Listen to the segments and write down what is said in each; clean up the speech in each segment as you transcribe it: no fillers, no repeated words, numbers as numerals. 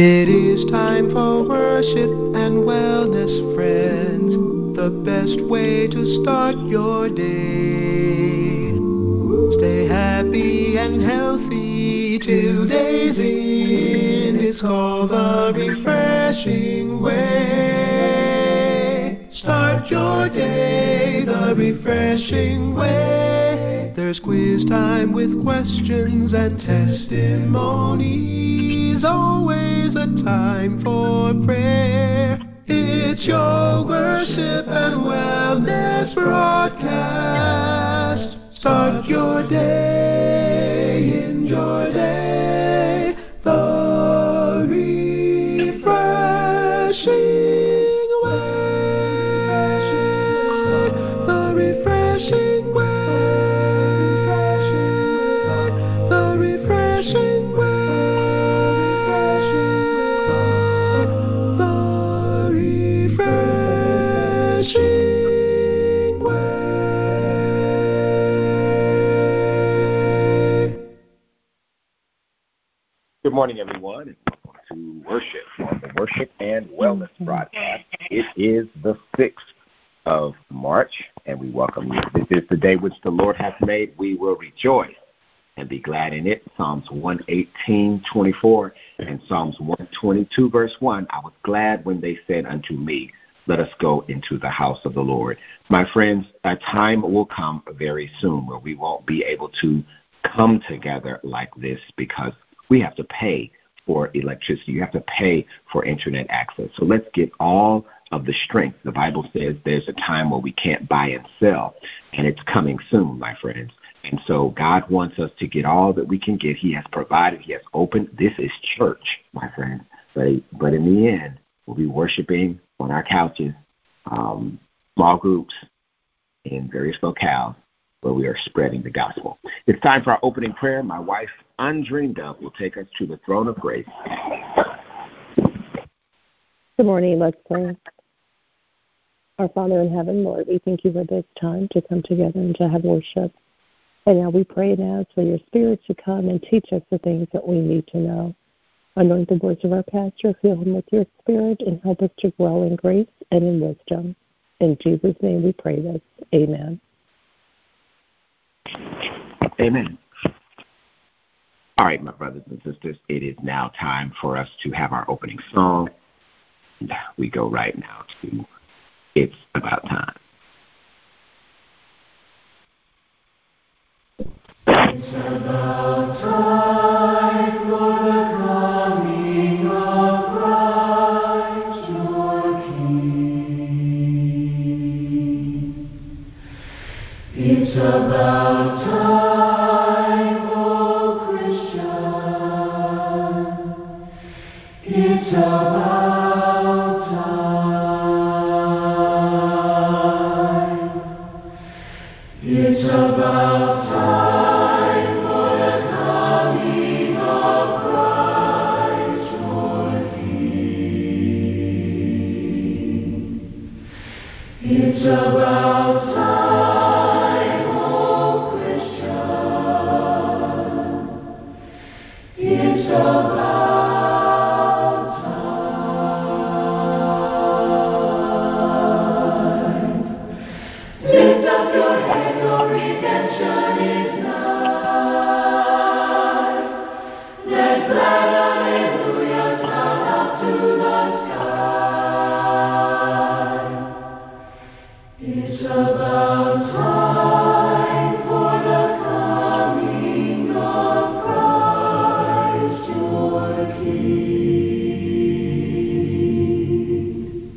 It is time for worship and wellness, friends. The best way to start your day. Stay happy and healthy till day's end. It's called the refreshing way. Start your day the refreshing way. There's quiz time with questions and testimonies. Always a time for prayer. It's your worship and wellness broadcast. Start your day, enjoy day, the refreshing way, the refreshing way, the refreshing way, the refreshing way. Good morning, everyone, and welcome to Worship on the Worship and Wellness broadcast. It is the 6th of March, and we welcome you. This is the day which the Lord hath made. We will rejoice and be glad in it. Psalms 118:24 and Psalms 122, verse 1. I was glad when they said unto me, let us go into the house of the Lord. My friends, a time will come very soon where we won't be able to come together like this because we have to pay for electricity. You have to pay for internet access. So let's get all of the strength. The Bible says there's a time where we can't buy and sell, and it's coming soon, my friends. And so God wants us to get all that we can get. He has provided. He has opened. This is church, my friends. But in the end, we'll be worshiping on our couches, small groups in various locales, where we are spreading the gospel. It's time for our opening prayer. My wife, Undreamed Of, will take us to the throne of grace. Good morning. Let's pray. Our Father in heaven, Lord, we thank you for this time to come together and to have worship. And now we pray and ask for your Spirit to come and teach us the things that we need to know. Anoint the words of our pastor, fill him with your Spirit, and help us to grow in grace and in wisdom. In Jesus' name we pray this. Amen. Amen. All right, my brothers and sisters, it is now time for us to have our opening song. We go right now to It's About Time. It's about time for the coming of Christ your King. It's about time, oh Christian. It's about time. It's about time for the coming of Christ your King. It's about time, oh Christian. It's about time. Lift up your head, your redemption is nigh. Let glad hallelujahs sound up to the sky. It's about time for the coming of Christ your King.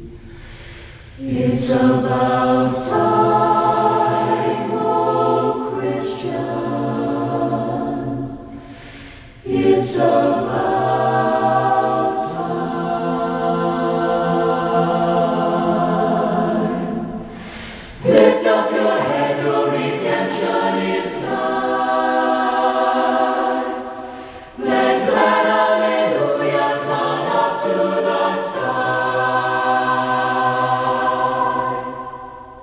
It's about time, oh Christian. It's about time. Lift up your head, your redemption is nigh. Let glad hallelujahs sound up to the sky.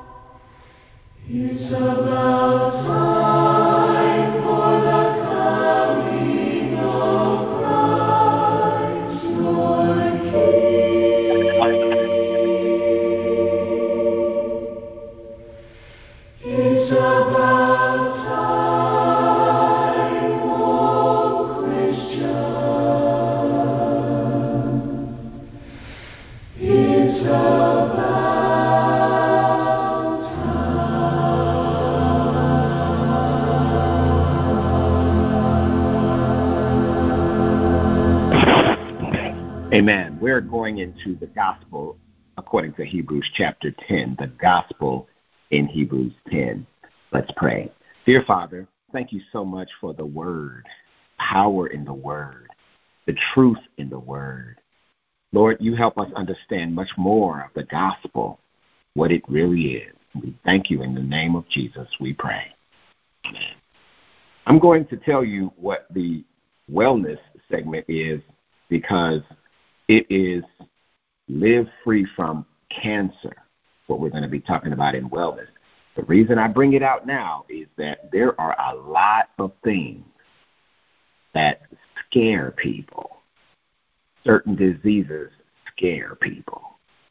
Amen. We're going into the gospel according to Hebrews chapter 10, the gospel in Hebrews 10. Let's pray. Dear Father, thank you so much for the word, power in the word, the truth in the word. Lord, you help us understand much more of the gospel, what it really is. We thank you in the name of Jesus, we pray. Amen. I'm going to tell you what the wellness segment is because it is live free from cancer, what we're going to be talking about in wellness. The reason I bring it out now is that there are a lot of things that scare people. Certain diseases scare people.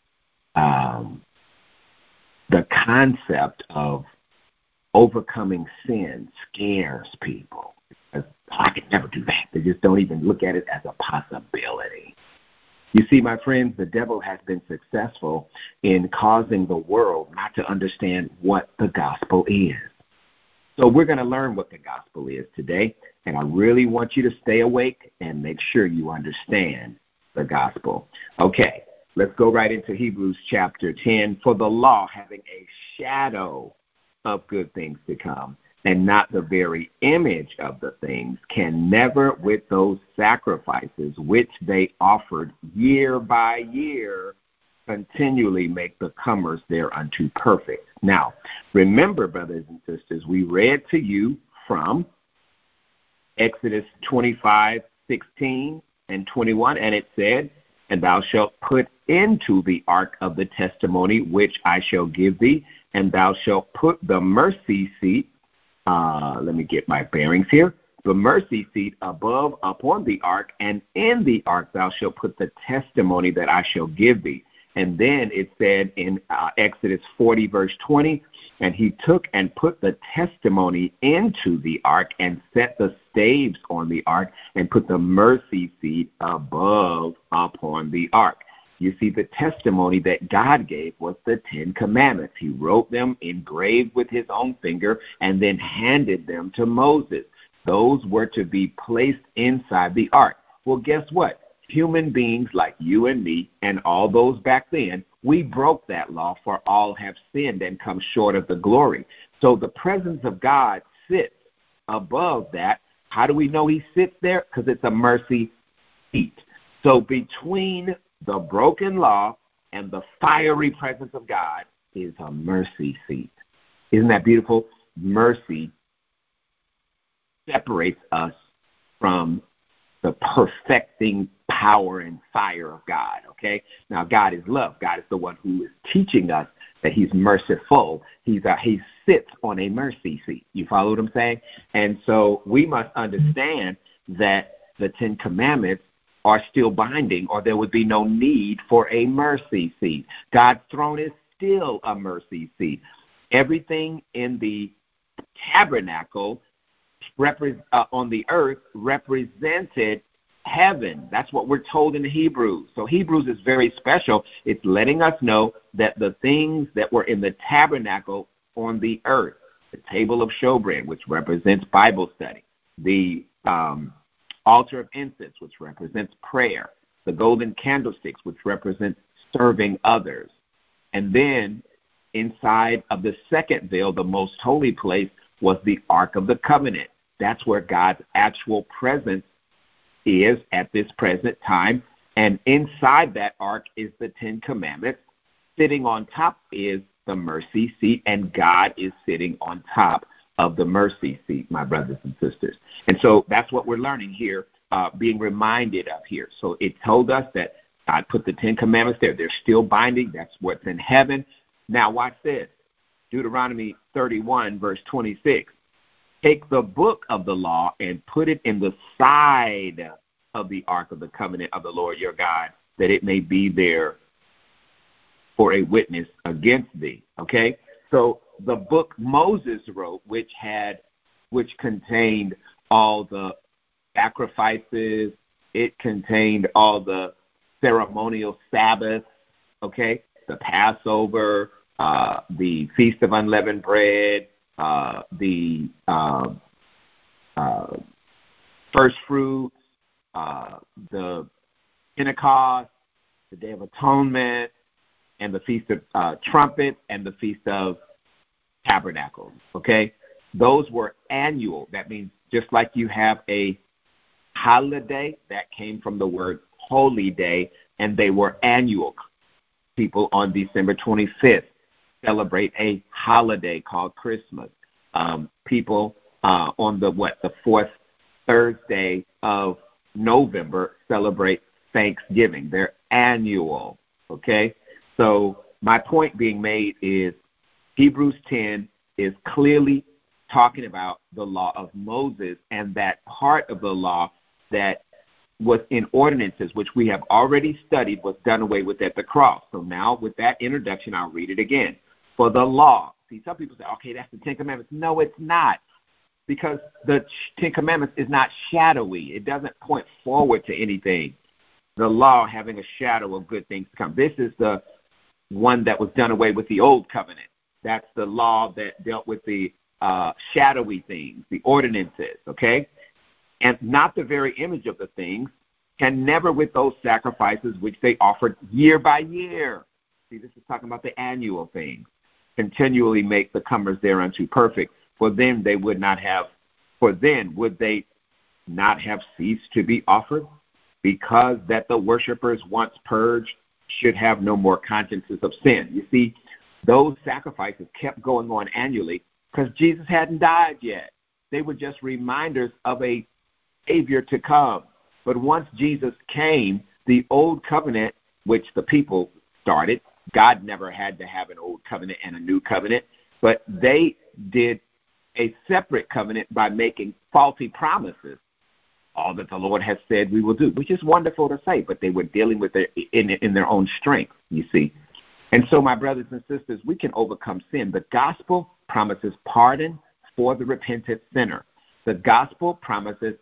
The concept of overcoming sin scares people. I could never do that. They just don't even look at it as a possibility. You see, my friends, the devil has been successful in causing the world not to understand what the gospel is. So we're going to learn what the gospel is today, and I really want you to stay awake and make sure you understand the gospel. Okay, let's go right into Hebrews chapter 10. For the law, having a shadow of good things to come, and not the very image of the things, can never with those sacrifices which they offered year by year continually make the comers thereunto perfect. Now, remember, brothers and sisters, we read to you from Exodus 25:16 and 21, and it said, and thou shalt put into the ark of the testimony which I shall give thee, and thou shalt put the mercy seat, let me get my bearings here, the mercy seat above upon the ark, and in the ark thou shalt put the testimony that I shall give thee. And then it said in Exodus 40, verse 20, and he took and put the testimony into the ark and set the staves on the ark and put the mercy seat above upon the ark. You see, the testimony that God gave was the 10 Commandments. He wrote them engraved with his own finger and then handed them to Moses. Those were to be placed inside the ark. Well, guess what? Human beings like you and me and all those back then, we broke that law, for all have sinned and come short of the glory. So the presence of God sits above that. How do we know he sits there? Because it's a mercy seat. So between the broken law and the fiery presence of God is a mercy seat. Isn't that beautiful? Mercy separates us from the perfecting power and fire of God, okay? Now, God is love. God is the one who is teaching us that he's merciful. He sits on a mercy seat. You follow what I'm saying? And so we must understand that the 10 Commandments are still binding, or there would be no need for a mercy seat. God's throne is still a mercy seat. Everything in the tabernacle on the earth represented heaven. That's what we're told in Hebrews. So Hebrews is very special. It's letting us know that the things that were in the tabernacle on the earth, the table of showbread, which represents Bible study, the altar of incense, which represents prayer, the golden candlesticks, which represents serving others. And then inside of the second veil, the most holy place, was the Ark of the Covenant. That's where God's actual presence is at this present time. And inside that ark is the 10 Commandments. Sitting on top is the mercy seat, and God is sitting on top of the mercy seat, my brothers and sisters. And so that's what we're learning here, being reminded of here. So it told us that God put the 10 Commandments there. They're still binding. That's what's in heaven. Now watch this. Deuteronomy 31, verse 26. Take the book of the law and put it in the side of the ark of the covenant of the Lord your God, that it may be there for a witness against thee. Okay? So the book Moses wrote, which contained all the sacrifices, it contained all the ceremonial Sabbaths, okay, the Passover, the Feast of Unleavened Bread, the first fruits, the Pentecost, the Day of Atonement, and the Feast of Trumpets, and the Feast of Tabernacles, okay? Those were annual. That means just like you have a holiday, that came from the word holy day, and they were annual. People on December 25th celebrate a holiday called Christmas. People on the fourth Thursday of November celebrate Thanksgiving. They're annual, okay? So my point being made is Hebrews 10 is clearly talking about the law of Moses, and that part of the law that was in ordinances, which we have already studied, was done away with at the cross. So now with that introduction, I'll read it again. For the law. See, some people say, okay, that's the Ten Commandments. No, it's not. Because the Ten Commandments is not shadowy. It doesn't point forward to anything. The law having a shadow of good things to come. This is the one that was done away with the old covenant. That's the law that dealt with the shadowy things, the ordinances, okay? And not the very image of the things, can never with those sacrifices which they offered year by year. See, this is talking about the annual things. Continually make the comers thereunto perfect. For then would they not have ceased to be offered? Because that the worshipers once purged should have no more consciences of sin. You see, those sacrifices kept going on annually because Jesus hadn't died yet. They were just reminders of a Savior to come. But once Jesus came, the old covenant, which the people started, God never had to have an old covenant and a new covenant, but they did a separate covenant by making faulty promises. All that the Lord has said we will do, which is wonderful to say, but they were dealing with it in their own strength, you see. And so, my brothers and sisters, we can overcome sin. The gospel promises pardon for the repentant sinner. The gospel promises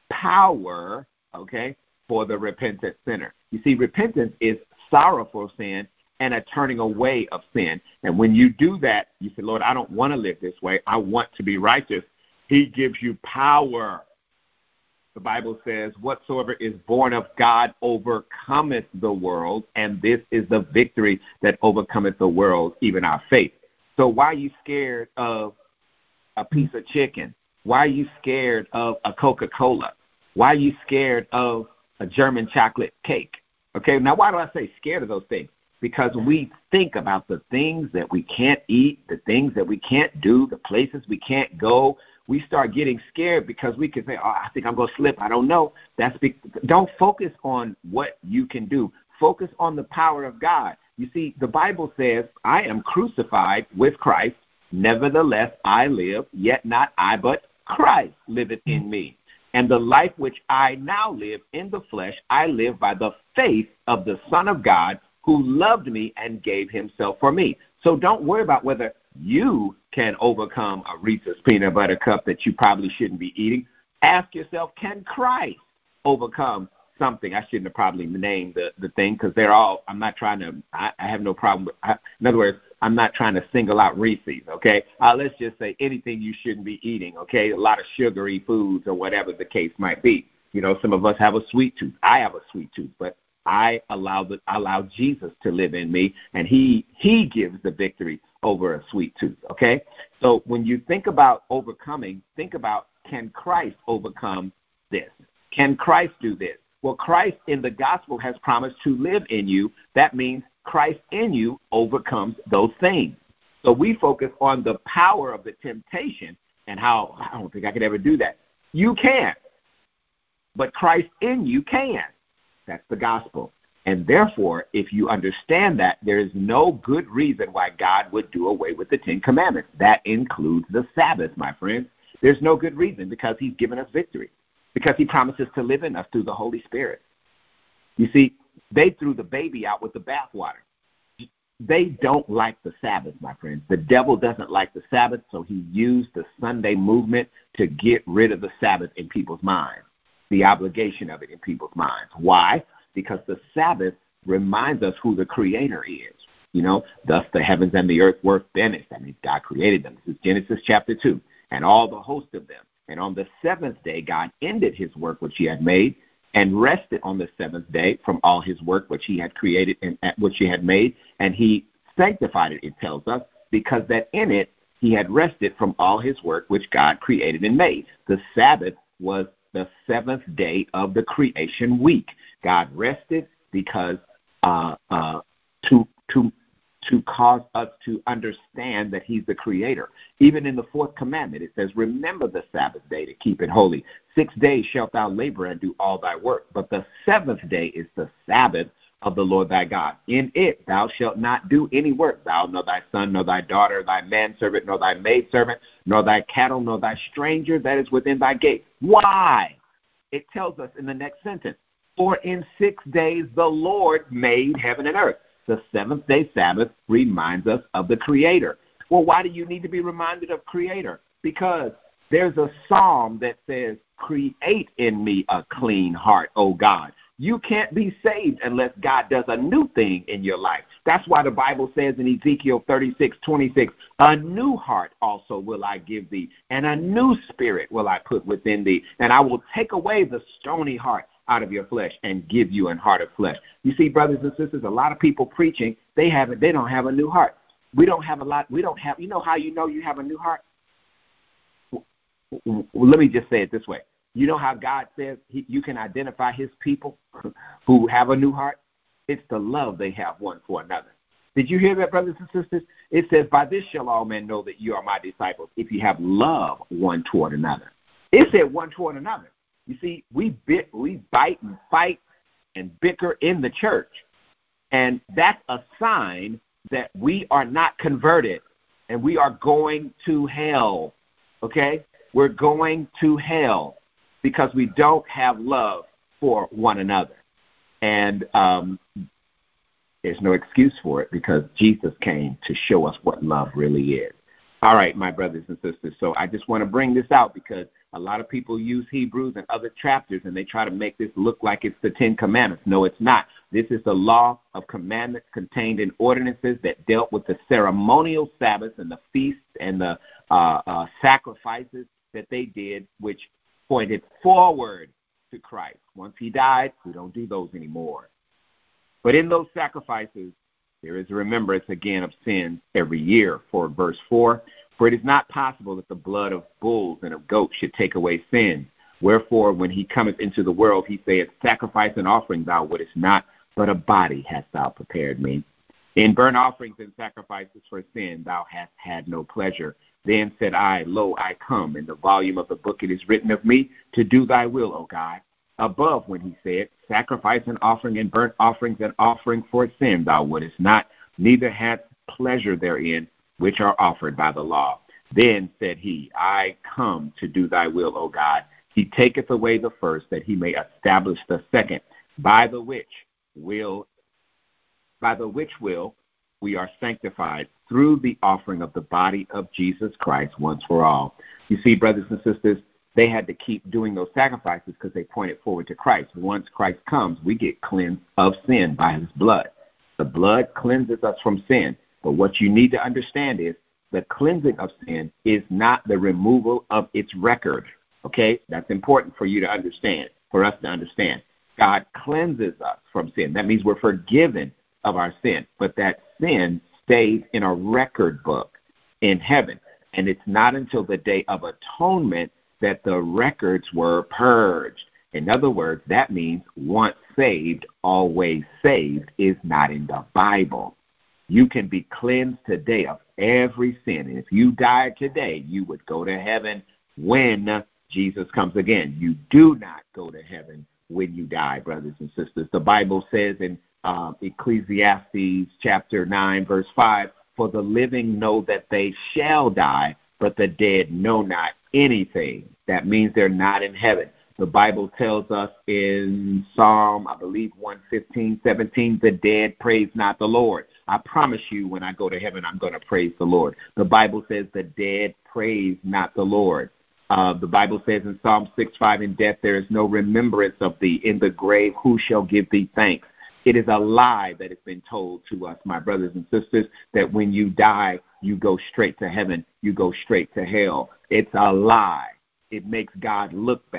power, okay, for the repentant sinner. You see, repentance is sorrowful sin and a turning away of sin. And when you do that, you say, Lord, I don't want to live this way. I want to be righteous. He gives you power. The Bible says, whatsoever is born of God overcometh the world, and this is the victory that overcometh the world, even our faith. So why are you scared of a piece of chicken? Why are you scared of a Coca-Cola? Why are you scared of a German chocolate cake? Okay, now why do I say scared of those things? Because we think about the things that we can't eat, the things that we can't do, the places we can't go. We start getting scared because we can say, oh, I think I'm going to slip. I don't know. Don't focus on what you can do. Focus on the power of God. You see, the Bible says, I am crucified with Christ. Nevertheless, I live, yet not I, but Christ liveth in me. And the life which I now live in the flesh, I live by the faith of the Son of God, who loved me and gave himself for me. So don't worry about whether you can overcome a Reese's peanut butter cup that you probably shouldn't be eating. Ask yourself, can Christ overcome something? I shouldn't have probably named the thing because they're all, I'm not trying to, I have no problem with, in other words, I'm not trying to single out Reese's, okay? Let's just say anything you shouldn't be eating, okay? A lot of sugary foods or whatever the case might be. You know, some of us have a sweet tooth. I have a sweet tooth, but I allow Jesus to live in me, and he gives the victory over a sweet tooth, okay? So when you think about overcoming, think about, can Christ overcome this? Can Christ do this? Well, Christ in the gospel has promised to live in you. That means Christ in you overcomes those things. So we focus on the power of the temptation and how I don't think I could ever do that. You can't, but Christ in you can. That's the gospel. And therefore, if you understand that, there is no good reason why God would do away with the Ten Commandments. That includes the Sabbath, my friends. There's no good reason because he's given us victory, because he promises to live in us through the Holy Spirit. You see, they threw the baby out with the bathwater. They don't like the Sabbath, my friends. The devil doesn't like the Sabbath, so he used the Sunday movement to get rid of the Sabbath in people's minds, the obligation of it in people's minds. Why? Because the Sabbath reminds us who the Creator is. You know, thus the heavens and the earth were finished. That means God created them. This is Genesis chapter 2, and all the host of them. And on the seventh day, God ended his work which he had made, and rested on the seventh day from all his work which he had created and which he had made, and he sanctified it, it tells us, because that in it he had rested from all his work which God created and made. The Sabbath was the seventh day of the creation week. God rested because to cause us to understand that he's the creator. Even in the fourth commandment, it says, remember the Sabbath day to keep it holy. 6 days shalt thou labor and do all thy work, but the seventh day is the Sabbath of the Lord thy God. In it thou shalt not do any work, thou, nor thy son, nor thy daughter, thy manservant, nor thy maidservant, nor thy cattle, nor thy stranger that is within thy gate. Why? It tells us in the next sentence, for in 6 days the Lord made heaven and earth. The seventh-day Sabbath reminds us of the Creator. Well, why do you need to be reminded of Creator? Because there's a psalm that says, create in me a clean heart, O God. You can't be saved unless God does a new thing in your life. That's why the Bible says in Ezekiel 36:26, a new heart also will I give thee, and a new spirit will I put within thee, and I will take away the stony heart out of your flesh and give you an heart of flesh. You see, brothers and sisters, a lot of people preaching, they don't have a new heart. You know how you know you have a new heart? Well, let me just say it this way. You know how God says you can identify his people who have a new heart? It's the love they have one for another. Did you hear that, brothers and sisters? It says, by this shall all men know that you are my disciples, if you have love one toward another. It said one toward another. You see, we bite and fight and bicker in the church, and that's a sign that we are not converted, and we are going to hell, okay? We're going to hell because we don't have love for one another. And there's no excuse for it because Jesus came to show us what love really is. All right, my brothers and sisters, so I just want to bring this out because a lot of people use Hebrews and other chapters, and they try to make this look like it's the Ten Commandments. No, it's not. This is the law of commandments contained in ordinances that dealt with the ceremonial Sabbaths and the feasts and the sacrifices that they did, which pointed forward to Christ. Once he died, we don't do those anymore. But in those sacrifices, there is a remembrance again of sins every year. For verse 4, for it is not possible that the blood of bulls and of goats should take away sin. Wherefore, when he cometh into the world, he saith, sacrifice and offering thou wouldest not, but a body hast thou prepared me. In burnt offerings and sacrifices for sin thou hast had no pleasure. Then said I, lo, I come. In the volume of the book it is written of me, to do thy will, O God. Above when he said, sacrifice and offering and burnt offerings and offering for sin thou wouldest not, neither hadst pleasure therein, which are offered by the law. Then said he, I come to do thy will, O God. He taketh away the first, that he may establish the second, by the which will we are sanctified through the offering of the body of Jesus Christ once for all. You see, brothers and sisters, they had to keep doing those sacrifices because they pointed forward to Christ. Once Christ comes, we get cleansed of sin by his blood. The blood cleanses us from sin. But what you need to understand is the cleansing of sin is not the removal of its record. Okay? That's important for you to understand, for us to understand. God cleanses us from sin. That means we're forgiven of our sin. But that sin stays in a record book in heaven. And it's not until the day of atonement that the records were purged. In other words, that means once saved, always saved is not in the Bible. You can be cleansed today of every sin. And if you died today, you would go to heaven when Jesus comes again. You do not go to heaven when you die, brothers and sisters. The Bible says in Ecclesiastes chapter 9, verse 5, for the living know that they shall die, but the dead know not anything. That means they're not in heaven. The Bible tells us in Psalm, I believe, 115:17, the dead praise not the Lord. I promise you when I go to heaven, I'm going to praise the Lord. The Bible says the dead praise not the Lord. The Bible says in Psalm 6:5, in death there is no remembrance of thee. In the grave who shall give thee thanks? It is a lie that has been told to us, my brothers and sisters, that when you die, you go straight to heaven, you go straight to hell. It's a lie. It makes God look bad.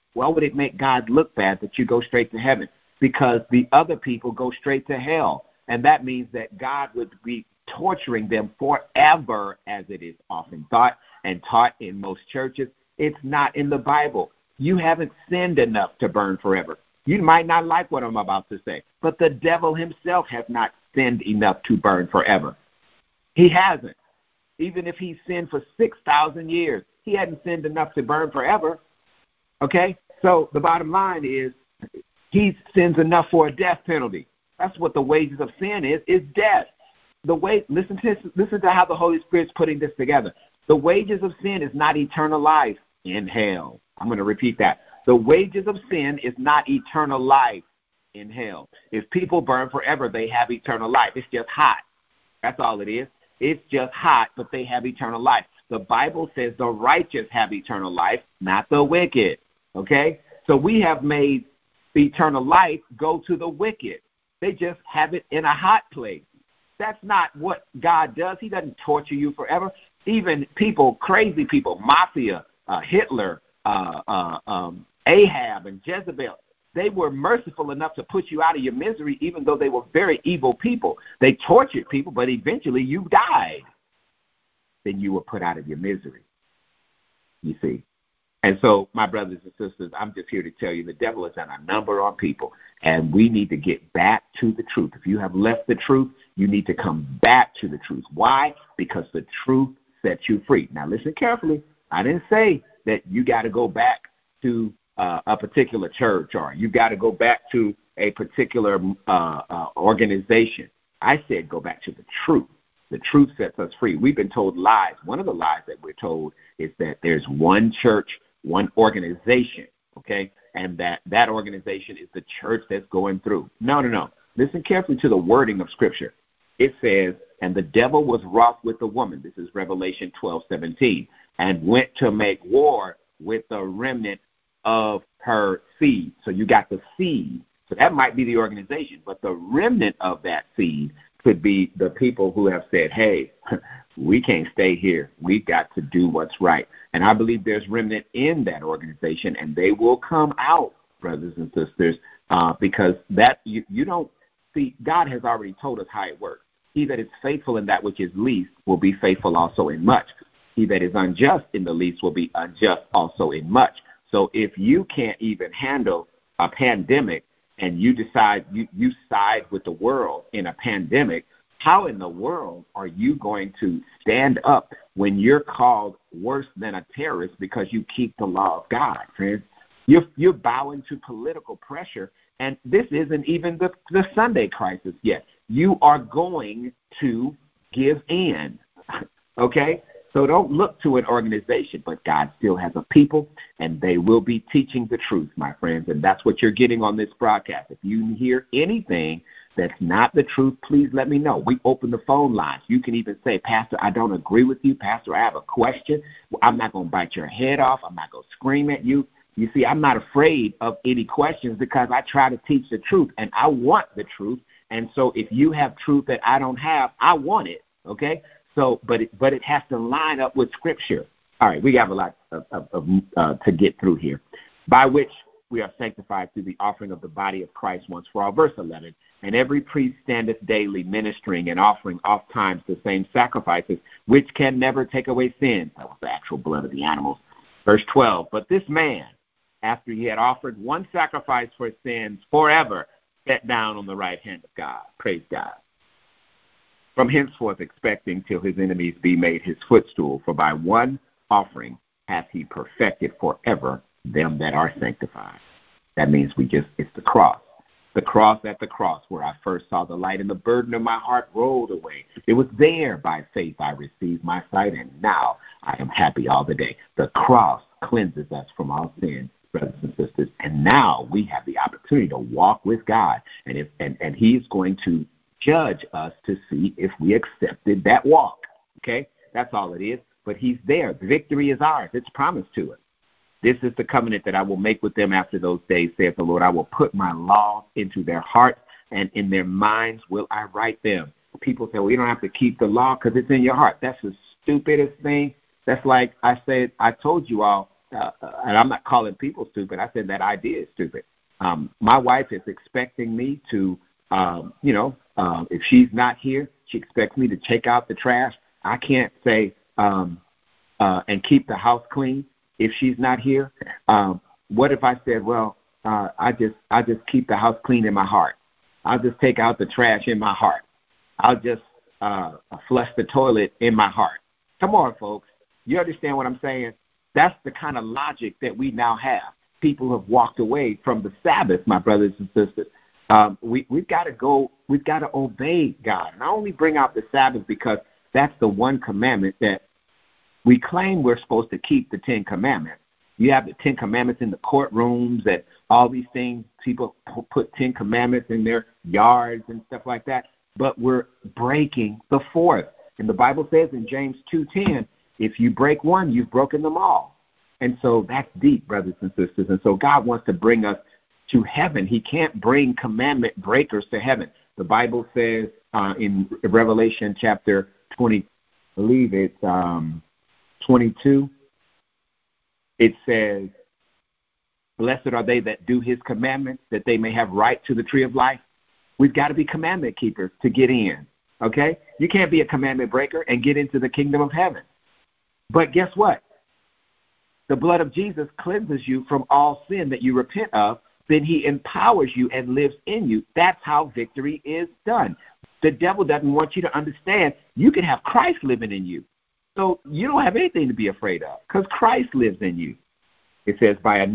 Why would it make God look bad that you go straight to heaven? Because the other people go straight to hell. And that means that God would be torturing them forever, as it is often thought and taught in most churches. It's not in the Bible. You haven't sinned enough to burn forever. You might not like what I'm about to say, but the devil himself has not sinned enough to burn forever. He hasn't. Even if he sinned for 6,000 years, he hadn't sinned enough to burn forever. Okay? So the bottom line is he sins enough for a death penalty. That's what the wages of sin is death. Listen to how the Holy Spirit's putting this together. The wages of sin is not eternal life in hell. I'm going to repeat that. The wages of sin is not eternal life in hell. If people burn forever, they have eternal life. It's just hot. That's all it is. It's just hot, but they have eternal life. The Bible says the righteous have eternal life, not the wicked. Okay? So we have made eternal life go to the wicked. They just have it in a hot place. That's not what God does. He doesn't torture you forever. Even people, crazy people, mafia, Hitler, Ahab, and Jezebel, they were merciful enough to put you out of your misery, even though they were very evil people. They tortured people, but eventually you died. Then you were put out of your misery, you see. And so, my brothers and sisters, I'm just here to tell you the devil has done a number on people, and we need to get back to the truth. If you have left the truth, you need to come back to the truth. Why? Because the truth sets you free. Now, listen carefully. I didn't say that you got to go back to a particular church or you got to go back to a particular organization. I said go back to the truth. The truth sets us free. We've been told lies. One of the lies that we're told is that there's one church, one organization, okay, and that organization is the church that's going through. No. Listen carefully to the wording of Scripture. It says, and the devil was wroth with the woman. This is Revelation 12:17, and went to make war with the remnant of her seed. So you got the seed. So that might be the organization, but the remnant of that seed could be the people who have said, hey, we can't stay here. We've got to do what's right. And I believe there's remnant in that organization, and they will come out, brothers and sisters, because that you don't see, God has already told us how it works. He that is faithful in that which is least will be faithful also in much. He that is unjust in the least will be unjust also in much. So if you can't even handle a pandemic, and you decide you side with the world in a pandemic, how in the world are you going to stand up when you're called worse than a terrorist because you keep the law of God, friends? You're bowing to political pressure, and this isn't even the Sunday crisis yet. You are going to give in, okay? So don't look to an organization, but God still has a people, and they will be teaching the truth, my friends, and that's what you're getting on this broadcast. If you hear anything that's not the truth, please let me know. We open the phone lines. You can even say, Pastor, I don't agree with you. Pastor, I have a question. I'm not going to bite your head off. I'm not going to scream at you. You see, I'm not afraid of any questions because I try to teach the truth, and I want the truth. And so if you have truth that I don't have, I want it, okay? So, but it has to line up with Scripture. All right, we have a lot to get through here. By which we are sanctified through the offering of the body of Christ once for all. Verse 11, and every priest standeth daily ministering and offering oft times the same sacrifices, which can never take away sin. That was the actual blood of the animals. Verse 12, but this man, after he had offered one sacrifice for sins forever, sat down on the right hand of God. Praise God. From henceforth expecting till his enemies be made his footstool, for by one offering hath he perfected forever them that are sanctified. That means it's the cross. The cross at the cross where I first saw the light and the burden of my heart rolled away. It was there by faith I received my sight, and now I am happy all the day. The cross cleanses us from all sin, brothers and sisters, and now we have the opportunity to walk with God, and he is going to judge us to see if we accepted that walk. Okay? That's all it is. But he's there. The victory is ours. It's promised to us. This is the covenant that I will make with them after those days, saith the Lord. I will put my law into their hearts, and in their minds will I write them. People say, well, you don't have to keep the law because it's in your heart. That's the stupidest thing. That's like I said, I told you all, and I'm not calling people stupid. I said that idea is stupid. My wife is expecting me to, if she's not here, she expects me to take out the trash. I can't say and keep the house clean if she's not here. What if I said, well, I just keep the house clean in my heart. I'll just take out the trash in my heart. I'll just flush the toilet in my heart. Come on, folks. You understand what I'm saying? That's the kind of logic that we now have. People have walked away from the Sabbath, my brothers and sisters. We've got to obey God. And I only bring out the Sabbath because that's the one commandment that we claim we're supposed to keep, the 10 Commandments. You have the 10 Commandments in the courtrooms and all these things. People put 10 Commandments in their yards and stuff like that. But we're breaking the fourth. And the Bible says in James 2:10, if you break one, you've broken them all. And so that's deep, brothers and sisters. And so God wants to bring us to heaven. He can't bring commandment breakers to heaven. The Bible says in Revelation chapter 20, I believe it's 22, it says, blessed are they that do his commandments, that they may have right to the tree of life. We've got to be commandment keepers to get in, okay? You can't be a commandment breaker and get into the kingdom of heaven. But guess what? The blood of Jesus cleanses you from all sin that you repent of. Then he empowers you and lives in you. That's how victory is done. The devil doesn't want you to understand you can have Christ living in you. So you don't have anything to be afraid of because Christ lives in you. It says,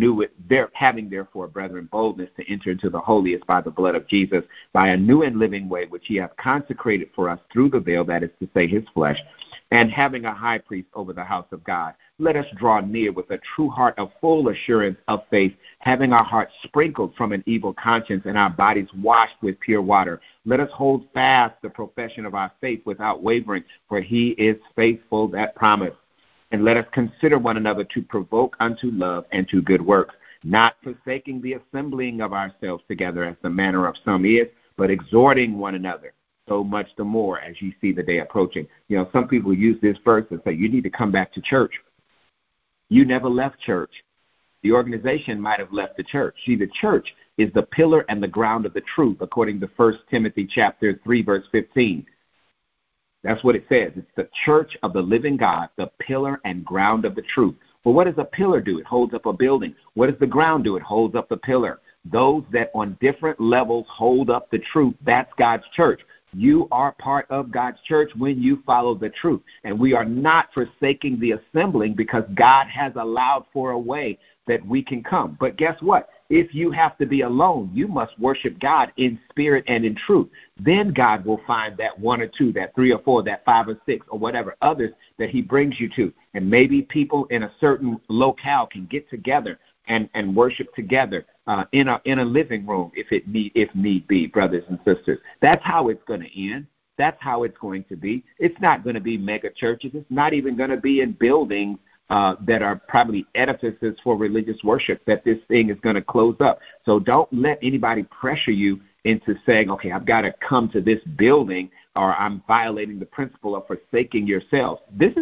having therefore, brethren, boldness to enter into the holiest by the blood of Jesus, by a new and living way, which he hath consecrated for us through the veil, that is to say, his flesh, and having a high priest over the house of God. Let us draw near with a true heart of full assurance of faith, having our hearts sprinkled from an evil conscience and our bodies washed with pure water. Let us hold fast the profession of our faith without wavering, for he is faithful that promised. And let us consider one another to provoke unto love and to good works, not forsaking the assembling of ourselves together as the manner of some is, but exhorting one another, so much the more as you see the day approaching. You know, some people use this verse and say, you need to come back to church. You never left church. The organization might have left the church. See, the church is the pillar and the ground of the truth, according to 1 Timothy chapter 3, verse 15. That's what it says. It's the church of the living God, the pillar and ground of the truth. Well, what does a pillar do? It holds up a building. What does the ground do? It holds up the pillar. Those that on different levels hold up the truth, that's God's church. You are part of God's church when you follow the truth. And we are not forsaking the assembling because God has allowed for a way that we can come. But guess what? If you have to be alone, you must worship God in spirit and in truth. Then God will find that one or two, that three or four, that 5 or 6, or whatever others that he brings you to. And maybe people in a certain locale can get together and worship together in a living room if need be, brothers and sisters. That's how it's going to end. That's how it's going to be. It's not going to be mega churches. It's not even going to be in buildings that are probably edifices for religious worship that this thing is going to close up. So don't let anybody pressure you into saying, okay, I've got to come to this building or I'm violating the principle of forsaking yourselves.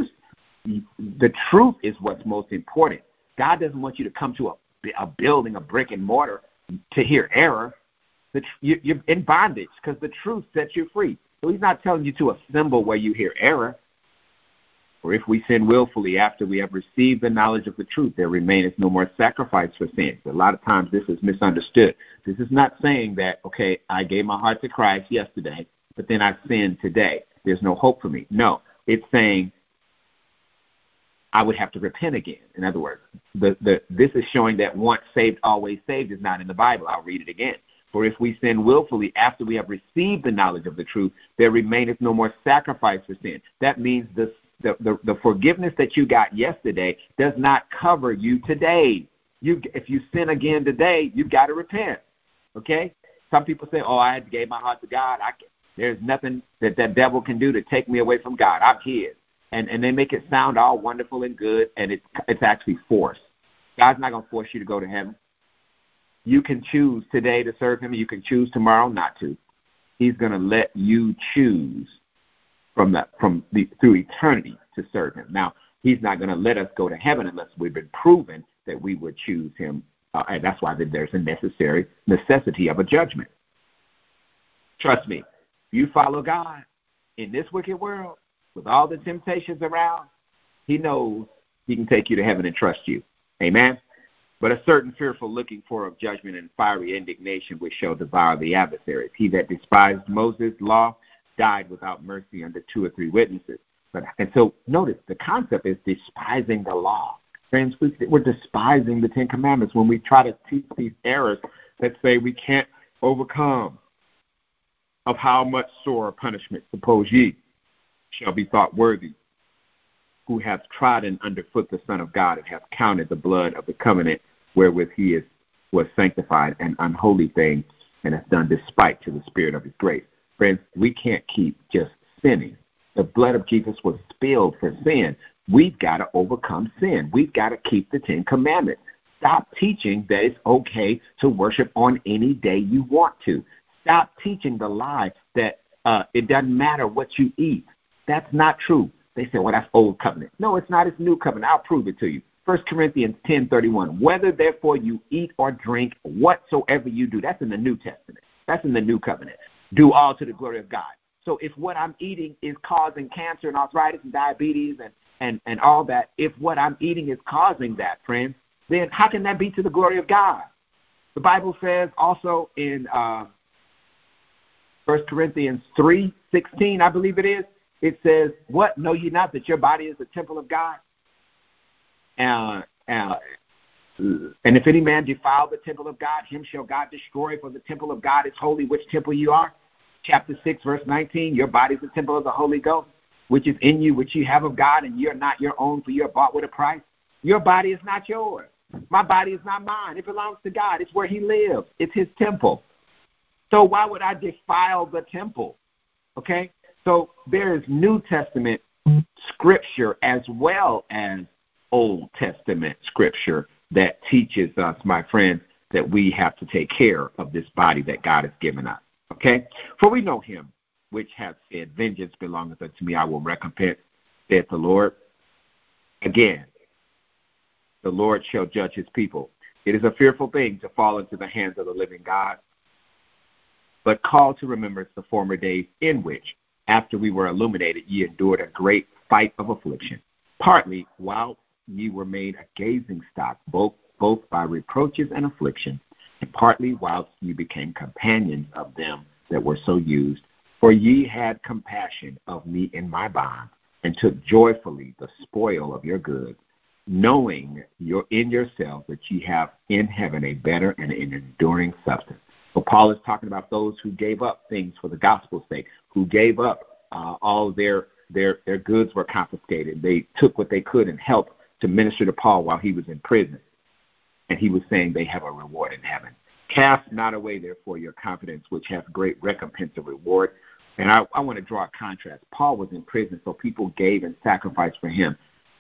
The truth is what's most important. God doesn't want you to come to a building, a brick and mortar, to hear error. You're in bondage because the truth sets you free. So he's not telling you to assemble where you hear error. For if we sin willfully after we have received the knowledge of the truth, there remaineth no more sacrifice for sins. A lot of times this is misunderstood. This is not saying that, okay, I gave my heart to Christ yesterday, but then I sinned today. There's no hope for me. No, it's saying I would have to repent again. In other words, this is showing that once saved, always saved is not in the Bible. I'll read it again. For if we sin willfully after we have received the knowledge of the truth, there remaineth no more sacrifice for sin. That means the forgiveness that you got yesterday does not cover you today. If you sin again today, you've got to repent. Okay? Some people say, oh, I gave my heart to God. There's nothing that devil can do to take me away from God. I'm his. And they make it sound all wonderful and good, and it's actually force. God's not going to force you to go to heaven. You can choose today to serve him. You can choose tomorrow not to. He's going to let you choose through eternity to serve him. Now, He's not going to let us go to heaven unless we've been proven that we would choose him. And that's why there's a necessity of a judgment. Trust me, if you follow God in this wicked world with all the temptations around, he knows he can take you to heaven and trust you. Amen? But a certain fearful looking for of judgment and fiery indignation which shall devour the adversaries. He that despised Moses' law died without mercy under 2 or 3 witnesses. And so notice, the concept is despising the law. Friends, we're despising the 10 Commandments when we try to teach these errors that say we can't overcome. Of how much sore punishment, suppose ye, shall be thought worthy, who hath trodden underfoot the Son of God, and hath counted the blood of the covenant wherewith he was sanctified an unholy thing, and hath done despite to the Spirit of his grace. Friends, we can't keep just sinning. The blood of Jesus was spilled for sin. We've got to overcome sin. We've got to keep the 10 Commandments. Stop teaching that it's okay to worship on any day you want to. Stop teaching the lie that it doesn't matter what you eat. That's not true. They say, well, that's old covenant. No, it's not. It's new covenant. I'll prove it to you. 1 Corinthians 10:31. Whether, therefore, you eat or drink, whatsoever you do. That's in the New Testament. That's in the new covenant. Do all to the glory of God. So if what I'm eating is causing cancer and arthritis and diabetes and all that, if what I'm eating is causing that, friends, then how can that be to the glory of God? The Bible says also in 1 Corinthians 3:16, I believe it is, it says, what, know ye not that your body is the temple of God? And if any man defile the temple of God, him shall God destroy, for the temple of God is holy, which temple you are. Chapter 6, verse 19, your body is the temple of the Holy Ghost, which is in you, which you have of God, and you're not your own, for you're bought with a price. Your body is not yours. My body is not mine. It belongs to God. It's where he lives. It's his temple. So why would I defile the temple? Okay? So there is New Testament scripture as well as Old Testament scripture that teaches us, my friends, that we have to take care of this body that God has given us. Okay? For we know him which hath said, vengeance belongeth unto me, I will recompense, saith the Lord. Again, the Lord shall judge his people. It is a fearful thing to fall into the hands of the living God. But call to remembrance the former days in which, after we were illuminated, ye endured a great fight of affliction, partly while ye were made a gazing stock, both by reproaches and affliction, and partly whilst ye became companions of them that were so used. For ye had compassion of me in my bonds, and took joyfully the spoil of your goods, knowing in yourselves that ye have in heaven a better and an enduring substance. So Paul is talking about those who gave up things for the gospel's sake, who gave up all their goods were confiscated. They took what they could and helped to minister to Paul while he was in prison. And he was saying they have a reward in heaven. Cast not away, therefore, your confidence, which hath great recompense of reward. And I want to draw a contrast. Paul was in prison, so people gave and sacrificed for him.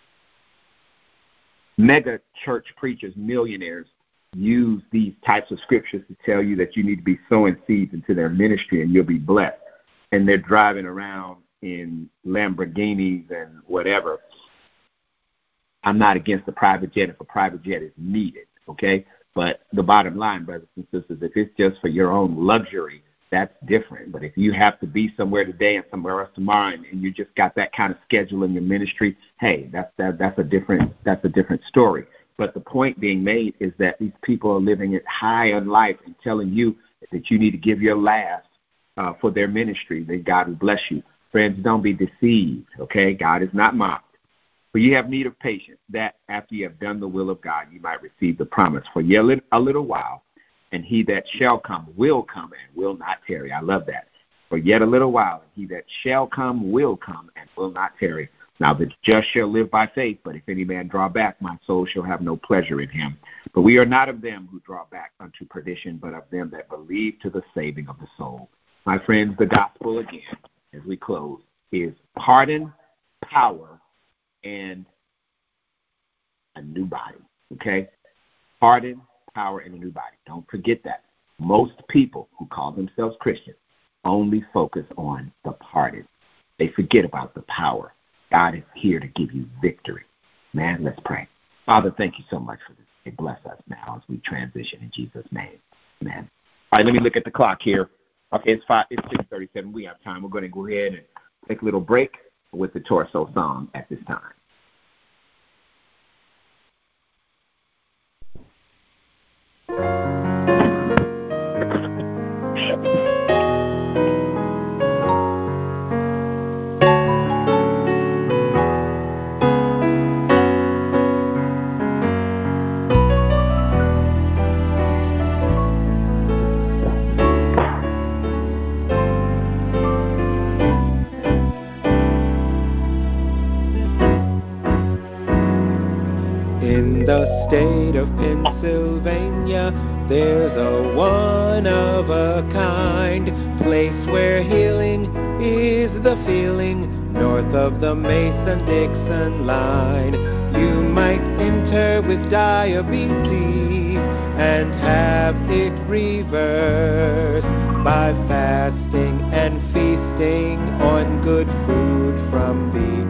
Mega church preachers, millionaires, use these types of scriptures to tell you that you need to be sowing seeds into their ministry and you'll be blessed. And they're driving around in Lamborghinis and whatever. I'm not against the private jet if a private jet is needed, okay? But the bottom line, brothers and sisters, if it's just for your own luxury, that's different. But if you have to be somewhere today and somewhere else tomorrow, and you just got that kind of schedule in your ministry, hey, that's a different story. But the point being made is that these people are living it high on life and telling you that you need to give your last for their ministry, that God will bless you. Friends, don't be deceived, okay? God is not mocked. For you have need of patience, that after you have done the will of God, you might receive the promise. For yet a little while, and he that shall come will come and will not tarry. I love that. For yet a little while, and he that shall come will come and will not tarry. Now the just shall live by faith, but if any man draw back, my soul shall have no pleasure in him. But we are not of them who draw back unto perdition, but of them that believe to the saving of the soul. My friends, the gospel again, as we close, is pardon, power, and a new body, okay? Pardon, power, and a new body. Don't forget that. Most people who call themselves Christians only focus on the pardon. They forget about the power. God is here to give you victory. Man, let's pray. Father, thank you so much for this. Bless us now as we transition in Jesus' name. Amen. All right, let me look at the clock here. Okay, it's 6:37. We have time. We're going to go ahead and take a little break with the torso song at this time. In the state of Pennsylvania, there's a one-of-a-kind place where healing is the feeling, north of the Mason-Dixon line. You might enter with diabetes and have it reversed by fasting and feasting on good food from the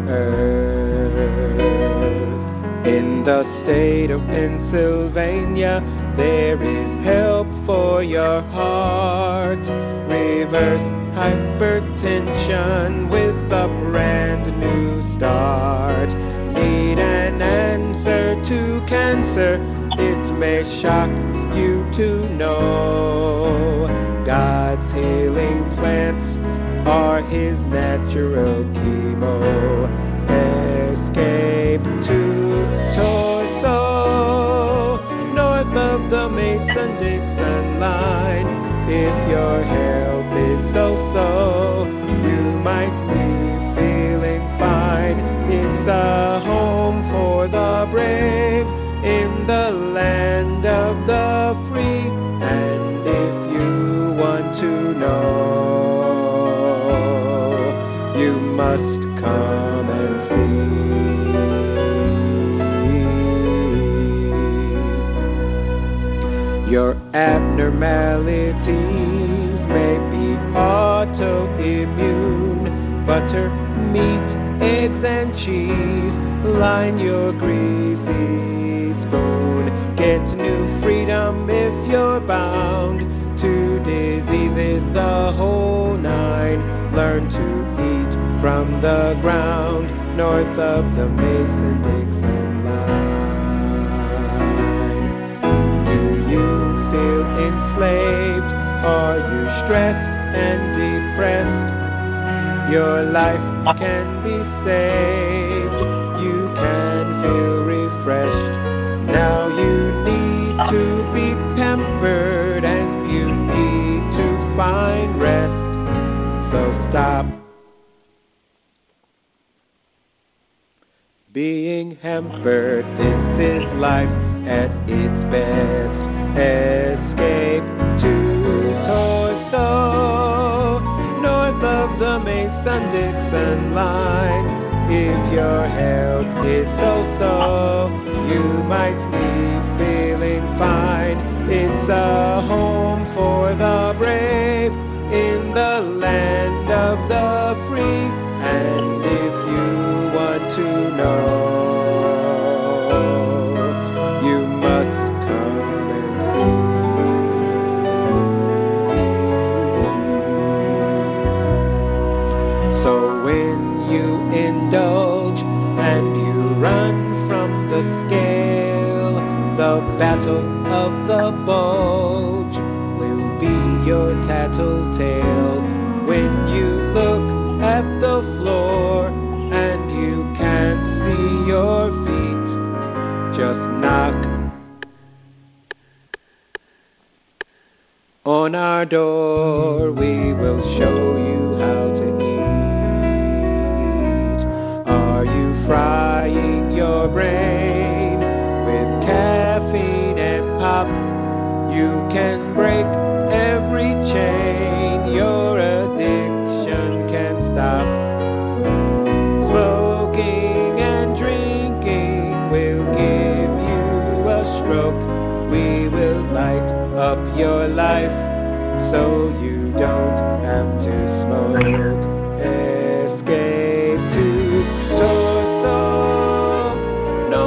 earth. In the state of Pennsylvania, there is help for your heart. Reverse hypertension with a brand new start. Need an answer to cancer? It may shock you to know God's healing plants are His natural chemo. Escape to Torso, north of the Mason-Dixon line. If your health is so-so, you might be feeling fine. It's a home for the brave in the land of the free. And if you want to know, you must come and see. Your abnormalities may be autoimmune. Butter, meat, eggs, and cheese line your greasy spoon. Get new freedom if you're bound to diseases, the whole nine. Learn to eat from the ground, north of the Mason-Dixon line. Do you feel enslaved? Are you stressed and depressed? Your life can be saved. You can feel refreshed. Now you need to be pampered and you need to find rest. So stop being hampered. This is life at its best. Escape to Torso, north of the Mason-Dixon line. If your health is so-so, you might be feeling fine. It's a home for the brave in the land of the free. And if you want to know, you must come and see. So when you indulge and you run from the scale, the battle of the bulge will be your tattletale. When you look at the floor and you can't see your feet, just knock on our door. We will show you how to eat. Are you frying your brain with caffeine and pop? You can break every chain. Your addiction can stop. Smoking and drinking will give you a stroke. We will light up your life so you don't have to smoke. Escape to Torso,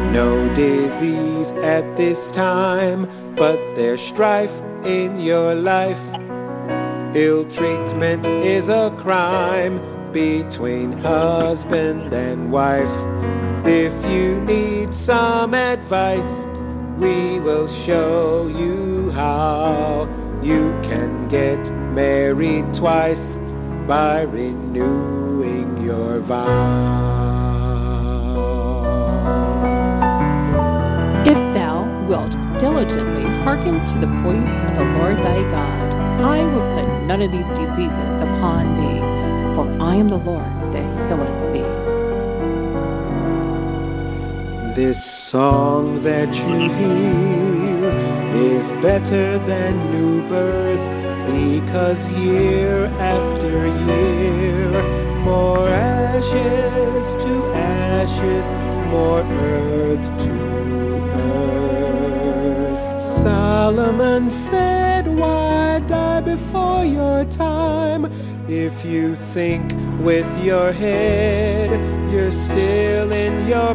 No disease at this time, but there's strife in your life. Ill treatment is a crime between husband and wife. If you need some advice, we will show you how you can get married twice by renewing your vow. If thou wilt diligently hearken to the voice of the Lord thy God, I will put none of these diseases upon thee, for I am the Lord that healeth thee. This song that you hear is better than new birth, because year after year, more ashes to ashes, more earth to earth. Solomon said, why die before your time? If you think with your head, you're still in your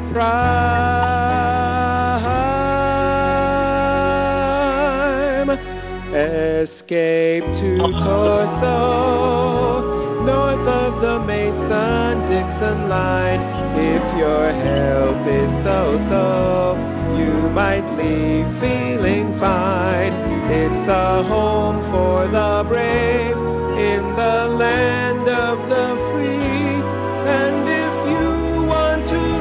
prime. Escape to Torso, north of the Mason-Dixon line. If your health is so-so, you might leave feeling fine. It's a home for the brave in the land of the free. And if you want to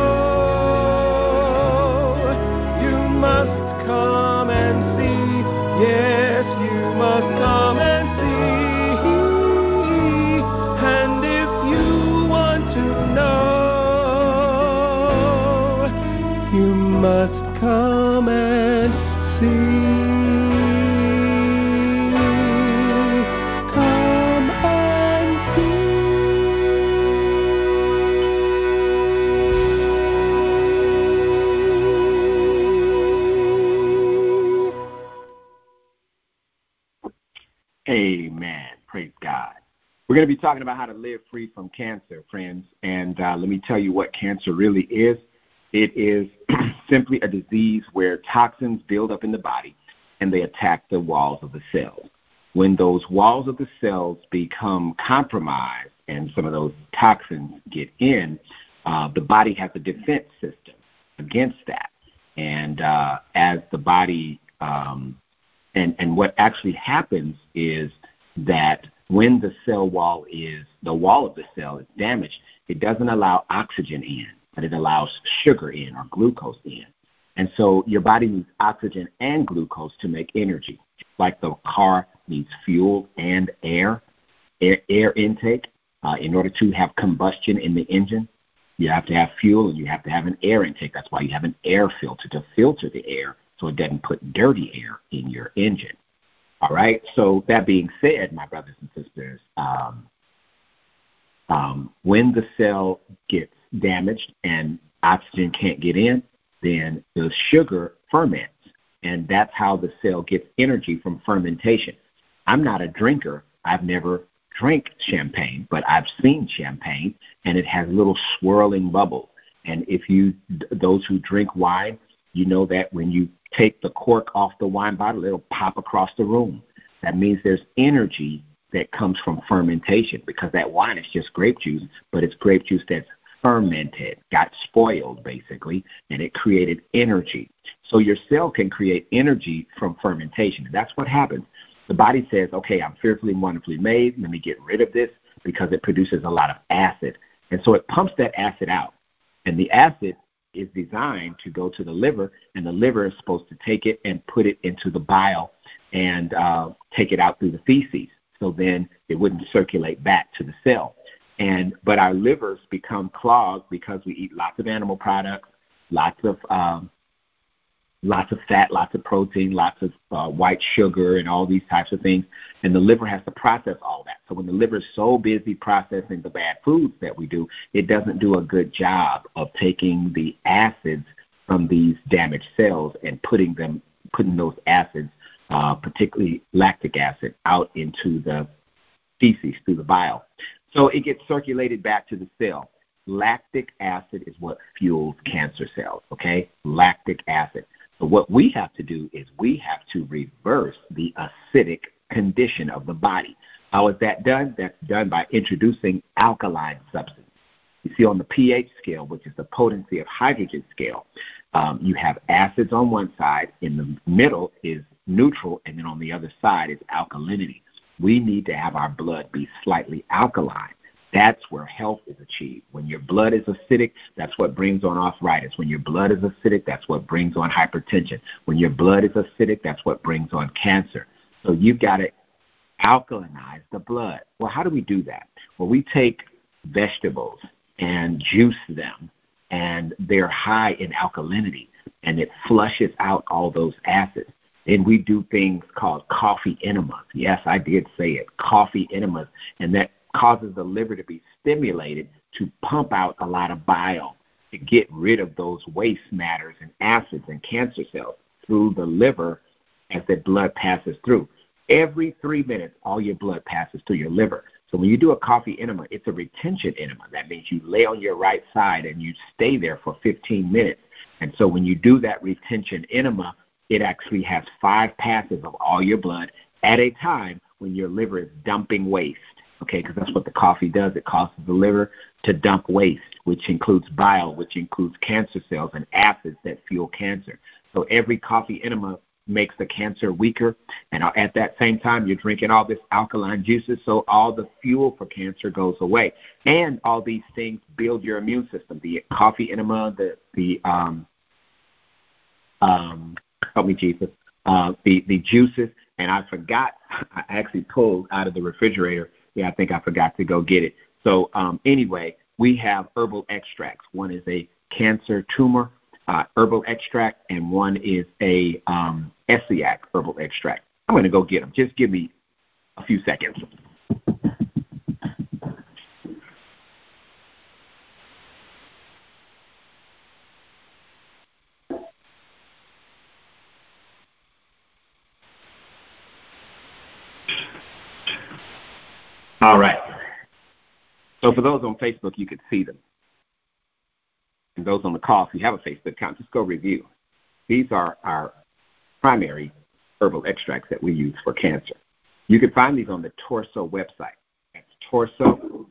know, you must come and see. Yes, you must come and see. And if you want to know, you must come and see. Come and see. Amen. Praise God. We're going to be talking about how to live free from cancer, friends. And let me tell you what cancer really is. It is simply a disease where toxins build up in the body and they attack the walls of the cells. When those walls of the cells become compromised and some of those toxins get in, the body has a defense system against that. And as the body, and what actually happens is that when the wall of the cell is damaged, it doesn't allow oxygen in, but it allows sugar in or glucose in. And so your body needs oxygen and glucose to make energy. Like the car needs fuel and air intake. In order to have combustion in the engine, you have to have fuel and you have to have an air intake. That's why you have an air filter to filter the air so it doesn't put dirty air in your engine. All right? So that being said, my brothers and sisters, when the cell gets damaged and oxygen can't get in, then the sugar ferments, and that's how the cell gets energy from fermentation. I'm not a drinker. I've never drank champagne, but I've seen champagne, and it has little swirling bubbles. And those who drink wine, you know that when you take the cork off the wine bottle, it'll pop across the room. That means there's energy that comes from fermentation, because that wine is just grape juice, but it's grape juice that's fermented, got spoiled basically, and it created energy. So your cell can create energy from fermentation. And that's what happens. The body says, okay, I'm fearfully and wonderfully made. Let me get rid of this, because it produces a lot of acid. And so it pumps that acid out. And the acid is designed to go to the liver, and the liver is supposed to take it and put it into the bile and take it out through the feces. So then it wouldn't circulate back to the cell. But our livers become clogged because we eat lots of animal products, lots of fat, lots of protein, lots of white sugar, and all these types of things. And the liver has to process all that. So when the liver is so busy processing the bad foods that we do, it doesn't do a good job of taking the acids from these damaged cells and putting those acids, particularly lactic acid, out into the feces through the bile. So it gets circulated back to the cell. lactic acid is what fuels cancer cells, okay? Lactic acid. So what we have to do is we have to reverse the acidic condition of the body. How is that done? That's done by introducing alkaline substances. You see on the pH scale, which is the potency of hydrogen scale, you have acids on one side, in the middle is neutral, and then on the other side is alkalinity. We need to have our blood be slightly alkaline. That's where health is achieved. When your blood is acidic, that's what brings on arthritis. When your blood is acidic, that's what brings on hypertension. When your blood is acidic, that's what brings on cancer. So you've got to alkalinize the blood. Well, how do we do that? Well, we take vegetables and juice them, and they're high in alkalinity, and it flushes out all those acids. Then we do things called coffee enemas. Yes, I did say it, coffee enemas, and that causes the liver to be stimulated to pump out a lot of bile to get rid of those waste matters and acids and cancer cells through the liver as the blood passes through. Every 3 minutes, all your blood passes through your liver. So when you do a coffee enema, it's a retention enema. That means you lay on your right side and you stay there for 15 minutes. And so when you do that retention enema, it actually has 5 passes of all your blood at a time when your liver is dumping waste. Okay, because that's what the coffee does. It causes the liver to dump waste, which includes bile, which includes cancer cells and acids that fuel cancer. So every coffee enema makes the cancer weaker, and at that same time, you're drinking all this alkaline juices, so all the fuel for cancer goes away. And all these things build your immune system. The coffee enema, help me, Jesus, the juices, and I forgot, I actually pulled out of the refrigerator. Yeah, I think I forgot to go get it. So anyway, we have herbal extracts. One is a cancer tumor herbal extract, and one is a Essiac herbal extract. I'm going to go get them. Just give me a few seconds. All right. So for those on Facebook, you could see them. And those on the call, if you have a Facebook account, just go review. These are our primary herbal extracts that we use for cancer. You can find these on the Torso website. That's Torso,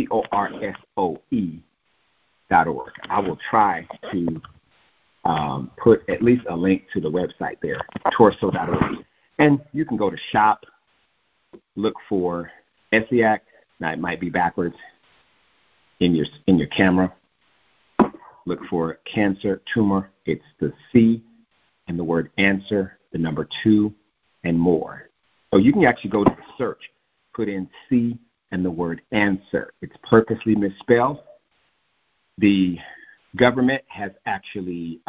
TORSOE.org. I will try to put at least a link to the website there, torso.org. And you can go to shop, look for Essiac. Now, it might be backwards in your camera. Look for cancer tumor. It's the C and the word answer, the number 2, and more. So you can actually go to the search, put in C and the word answer. It's purposely misspelled. The government has actually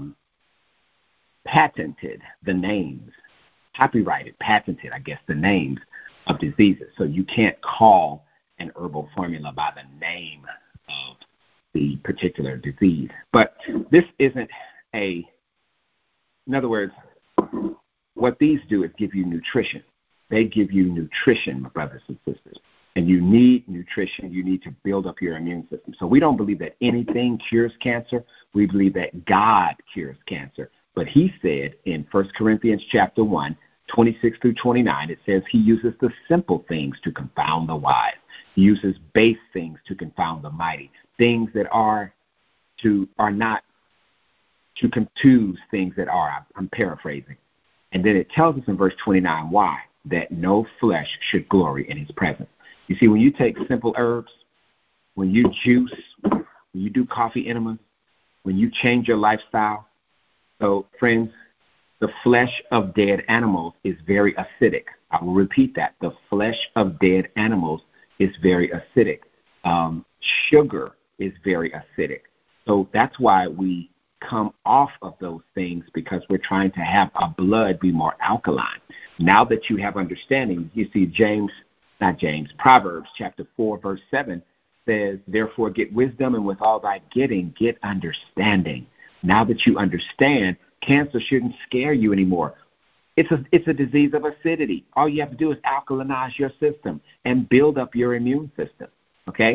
patented the names, copyrighted, patented, I guess, the names of diseases. So you can't call an herbal formula by the name of the particular disease. But this isn't in other words, what these do is give you nutrition. They give you nutrition, my brothers and sisters. And you need nutrition. You need to build up your immune system. So we don't believe that anything cures cancer. We believe that God cures cancer. But he said in 1 Corinthians chapter 1, 26 through 29, it says he uses the simple things to confound the wise. He uses base things to confound the mighty. Things that are not to confuse things that are. I'm paraphrasing. And then it tells us in verse 29 why, that no flesh should glory in his presence. You see, when you take simple herbs, when you juice, when you do coffee enemas, when you change your lifestyle, so friends, the flesh of dead animals is very acidic. I will repeat that. The flesh of dead animals is very acidic. Sugar is very acidic. So that's why we come off of those things, because we're trying to have our blood be more alkaline. Now that you have understanding, you see Proverbs chapter 4, verse 7 says, therefore get wisdom, and with all thy getting, get understanding. Now that you understand, cancer shouldn't scare you anymore. It's a disease of acidity. All you have to do is alkalinize your system and build up your immune system, okay?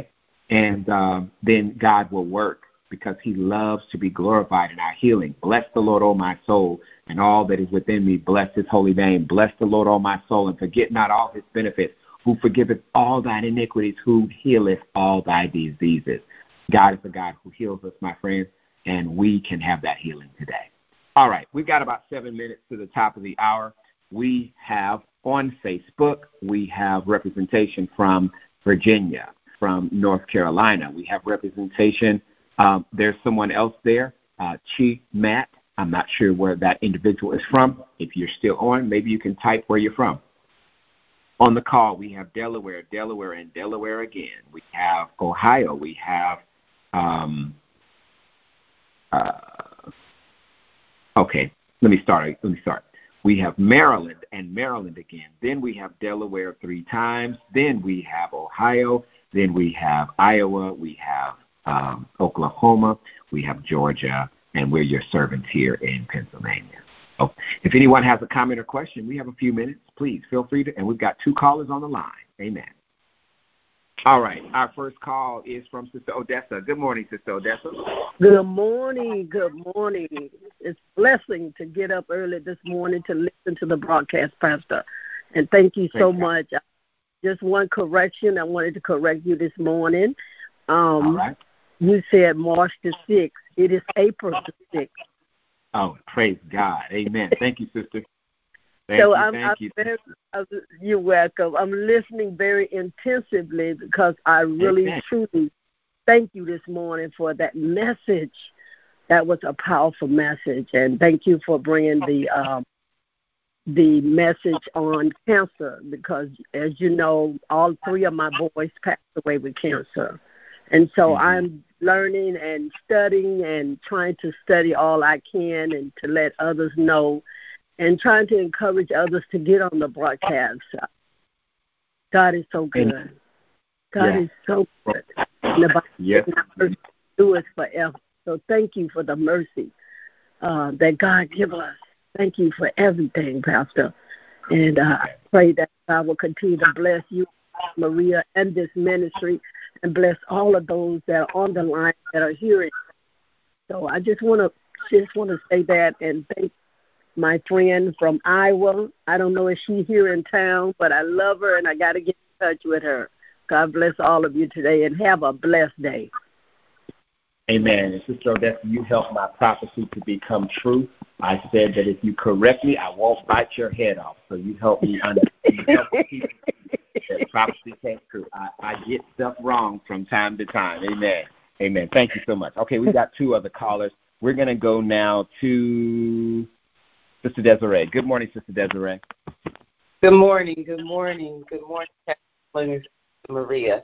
And then God will work because he loves to be glorified in our healing. Bless the Lord, O my soul, and all that is within me. Bless his holy name. Bless the Lord, O my soul, and forget not all his benefits, who forgiveth all thine iniquities, who healeth all thy diseases. God is the God who heals us, my friends, and we can have that healing today. All right, we've got about 7 minutes to the top of the hour. We have on Facebook, we have representation from Virginia, from North Carolina. We have representation. There's someone else there, Chi Matt. I'm not sure where that individual is from. If you're still on, maybe you can type where you're from. On the call, we have Delaware, and Delaware again. We have Ohio. We have, okay, let me start. We have Maryland and Maryland again. Then we have Delaware 3 times. Then we have Ohio. Then we have Iowa. We have Oklahoma. We have Georgia. And we're your servants here in Pennsylvania. So if anyone has a comment or question, we have a few minutes. Please feel free to, and we've got 2 callers on the line. Amen. All right. Our first call is from Sister Odessa. Good morning, Sister Odessa. Good morning. Good morning. It's a blessing to get up early this morning to listen to the broadcast, Pastor. And thank you so much. Just one correction. I wanted to correct you this morning. All right. You said March the 6th. It is April the 6th. Oh, praise God. Amen. Thank you, sister. Thank you. You're welcome. I'm listening very intensively because I really, truly thank you this morning for that message. That was a powerful message. And thank you for bringing the message on cancer because, as you know, all 3 of my boys passed away with cancer. And so I'm learning and studying and trying to study all I can and to let others know and trying to encourage others to get on the broadcast. God is so good. God is so good. And the Bible do it forever. So thank you for the mercy that God give us. Thank you for everything, Pastor. And I pray that God will continue to bless you, Maria, and this ministry, and bless all of those that are on the line that are hearing. So I just want to say that and thank my friend from Iowa. I don't know if she's here in town, but I love her and I got to get in touch with her. God bless all of you today and have a blessed day. Amen. And Sister Odessa, you helped my prophecy to become true. I said that if you correct me, I won't bite your head off. So you help me understand. You help people that prophecy came true. I get stuff wrong from time to time. Amen. Amen. Thank you so much. Okay, we've got 2 other callers. We're going to go now to Sister Desiree. Good morning, Sister Desiree. Good morning. Good morning. Good morning, Pastor Maria.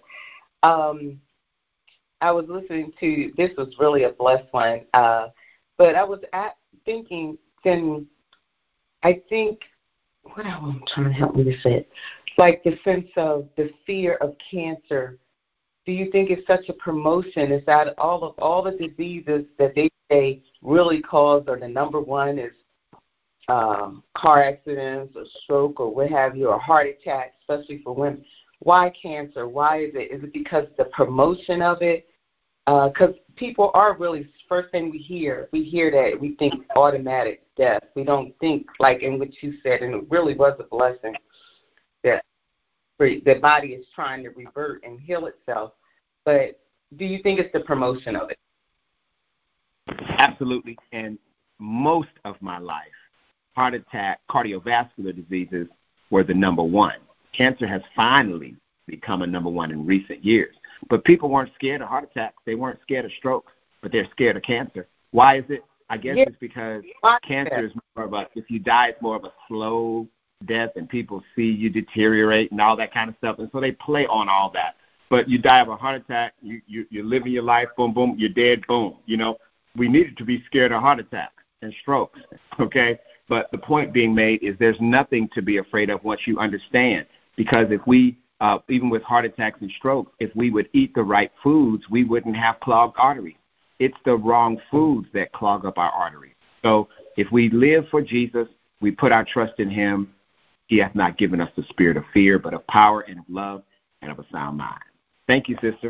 I was listening to, this was really a blessed one, but I was thinking, then I think, what I'm trying to help me to say, like the sense of the fear of cancer. Do you think it's such a promotion? Is that all the diseases that they say really cause, or the number one is car accidents or stroke or what have you, or heart attack, especially for women? Why cancer? Why is it? Is it because the promotion of it? Because people are really, first thing we hear that, we think automatic death. We don't think, like in what you said, and it really was a blessing, that the body is trying to revert and heal itself. But do you think it's the promotion of it? Absolutely. And most of my life, heart attack, cardiovascular diseases were the number one. Cancer has finally become a number one in recent years. But people weren't scared of heart attacks. They weren't scared of strokes, but they're scared of cancer. Why is it? I guess it's because cancer is more of a, if you die, it's more of a slow death, and people see you deteriorate and all that kind of stuff. And so they play on all that. But you die of a heart attack, you're living your life, boom, boom, you're dead, boom. You know, we needed to be scared of heart attacks and strokes, okay? But the point being made is there's nothing to be afraid of once you understand. Because if we, even with heart attacks and strokes, if we would eat the right foods, we wouldn't have clogged arteries. It's the wrong foods that clog up our arteries. So if we live for Jesus, we put our trust in him. He hath not given us the spirit of fear, but of power and of love and of a sound mind. Thank you, sister.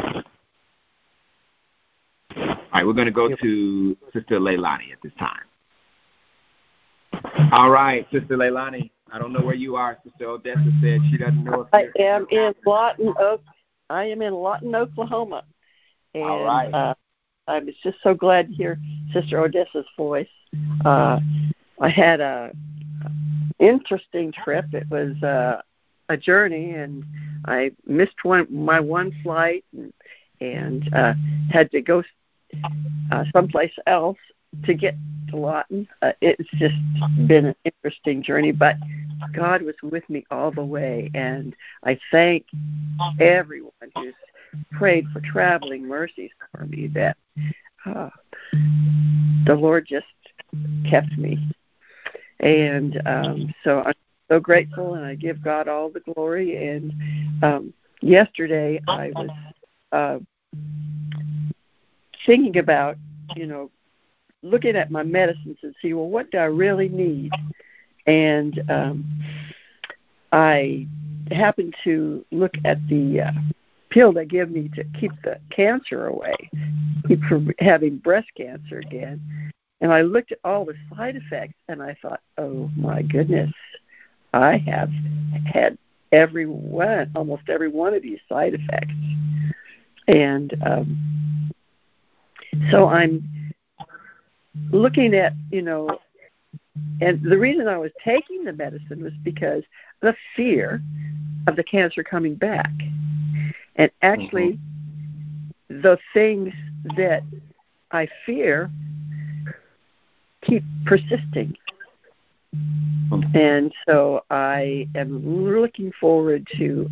All right, we're going to go to Sister Leilani at this time. All right, Sister Leilani, I don't know where you are. Sister Odessa said she doesn't know if I am in Lawton, Oklahoma. And all right. I was just so glad to hear Sister Odessa's voice. I had a interesting trip. It was a journey, and I missed my one flight and had to go someplace else to get to Lawton. It's just been an interesting journey, but God was with me all the way, and I thank everyone who's prayed for traveling mercies for me, that the Lord just kept me. And so I'm so grateful, and I give God all the glory. And yesterday I was thinking about, looking at my medicines and see, well, what do I really need? And I happened to look at the pill they give me to keep the cancer away, keep from having breast cancer again. And I looked at all the side effects, and I thought, oh, my goodness, I have had almost every one of these side effects. And so I'm looking at, and the reason I was taking the medicine was because the fear of the cancer coming back. And actually, the things that I fear keep persisting. And so I am looking forward to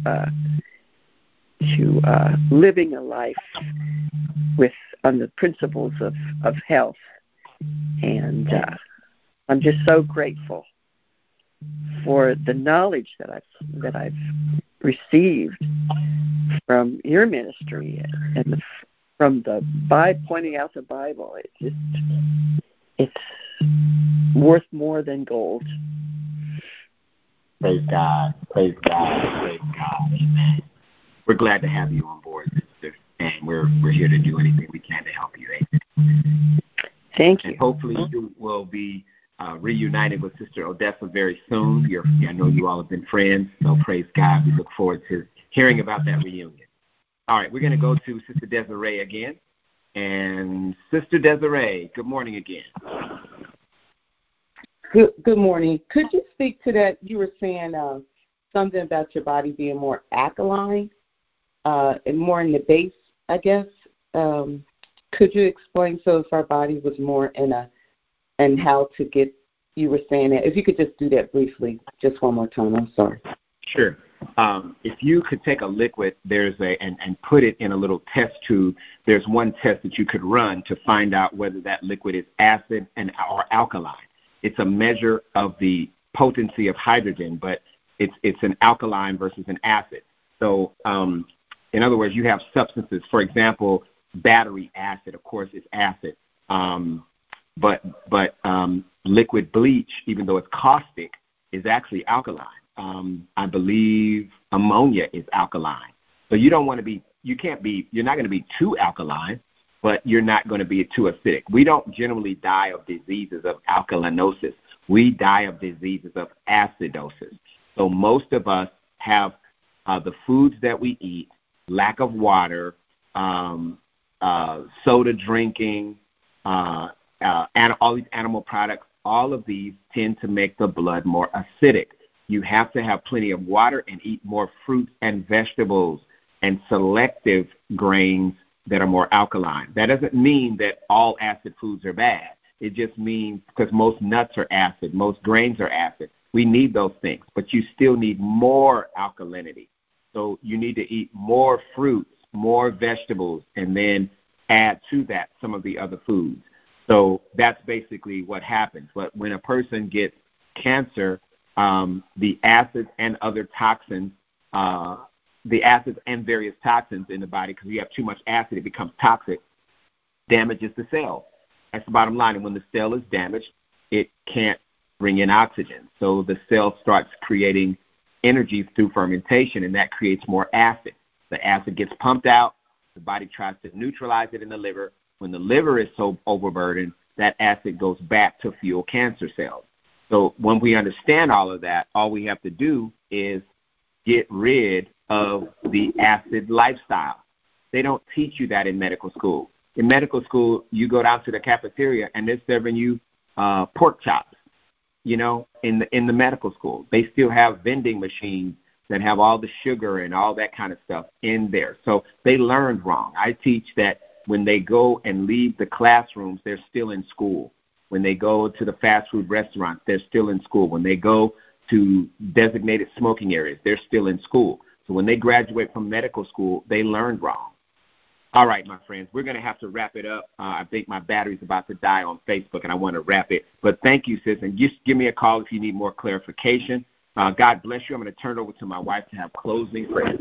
living a life on the principles of health. And I'm just so grateful for the knowledge that I've received from your ministry and from pointing out the Bible. It's worth more than gold. Praise God. Praise God. Praise God. Amen. We're glad to have you on board, sister, and we're here to do anything we can to help you. Amen. Thank you. And hopefully you will be reunited with Sister Odessa very soon. I know you all have been friends, so praise God. We look forward to hearing about that reunion. All right, we're going to go to Sister Desiree again. And Sister Desiree, good morning again. Good morning. Could you speak to that? You were saying something about your body being more alkaline and more in the base, I guess. Could you explain if our body was more and how to get, you were saying that. If you could just do that briefly, just one more time. I'm sorry. Sure. If you could take a liquid, and put it in a little test tube, there's one test that you could run to find out whether that liquid is acid or alkaline. It's a measure of the potency of hydrogen, but it's an alkaline versus an acid. So, in other words, you have substances. For example, battery acid, of course, is acid. But liquid bleach, even though it's caustic, is actually alkaline. I believe ammonia is alkaline. So you're not going to be too alkaline, but you're not going to be too acidic. We don't generally die of diseases of alkalinosis. We die of diseases of acidosis. So most of us have the foods that we eat, lack of water, soda drinking, and all these animal products, all of these tend to make the blood more acidic. You have to have plenty of water and eat more fruits and vegetables and selective grains that are more alkaline. That doesn't mean that all acid foods are bad. It just means because most nuts are acid, most grains are acid. We need those things, but you still need more alkalinity. So you need to eat more fruits, more vegetables, and then add to that some of the other foods. So that's basically what happens. But when a person gets cancer, the acids and other toxins, the acids and various toxins in the body, because you have too much acid, it becomes toxic, damages the cell. That's the bottom line. And when the cell is damaged, it can't bring in oxygen. So the cell starts creating energy through fermentation, and that creates more acid. The acid gets pumped out. The body tries to neutralize it in the liver. When the liver is so overburdened, that acid goes back to fuel cancer cells. So when we understand all of that, all we have to do is get rid of the acid lifestyle. They don't teach you that in medical school. In medical school, you go down to the cafeteria and they're serving you pork chops. In the medical school, they still have vending machines that have all the sugar and all that kind of stuff in there. So they learned wrong. I teach that when they go and leave the classrooms, they're still in school. When they go to the fast food restaurants, they're still in school. When they go to designated smoking areas, they're still in school. So when they graduate from medical school, they learned wrong. All right, my friends, we're going to have to wrap it up. I think my battery's about to die on Facebook, and I want to wrap it. But thank you, sis, and just give me a call if you need more clarification. God bless you. I'm going to turn it over to my wife to have closing prayers.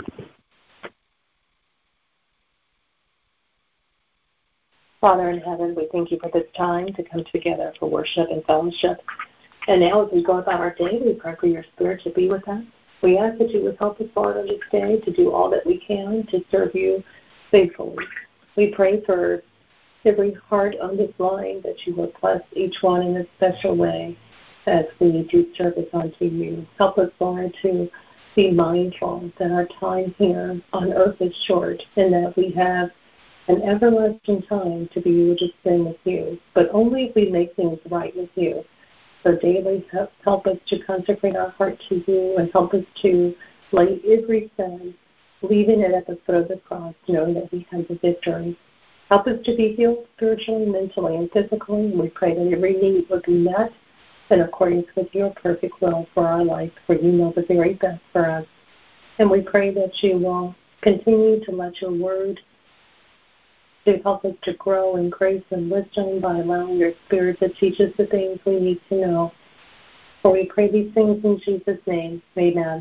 Father in heaven, we thank you for this time to come together for worship and fellowship. And now as we go about our day, we pray for your Spirit to be with us. We ask that you would help us, Lord, on this day to do all that we can to serve you faithfully. We pray for every heart on this line that you will bless each one in a special way as we do service unto you. Help us, Lord, to be mindful that our time here on earth is short and that we have an everlasting time to be able to spend with you, but only if we make things right with you. So daily help us to consecrate our heart to you and help us to lay every sin, leaving it at the foot of the cross, knowing that we have the victory. Help us to be healed spiritually, mentally, and physically. We pray that every need will be met in accordance with your perfect will for our life, for you know the very best for us. And we pray that you will continue to let your word to help us to grow in grace and wisdom by allowing your Spirit to teach us the things we need to know. For we pray these things in Jesus' name. Amen.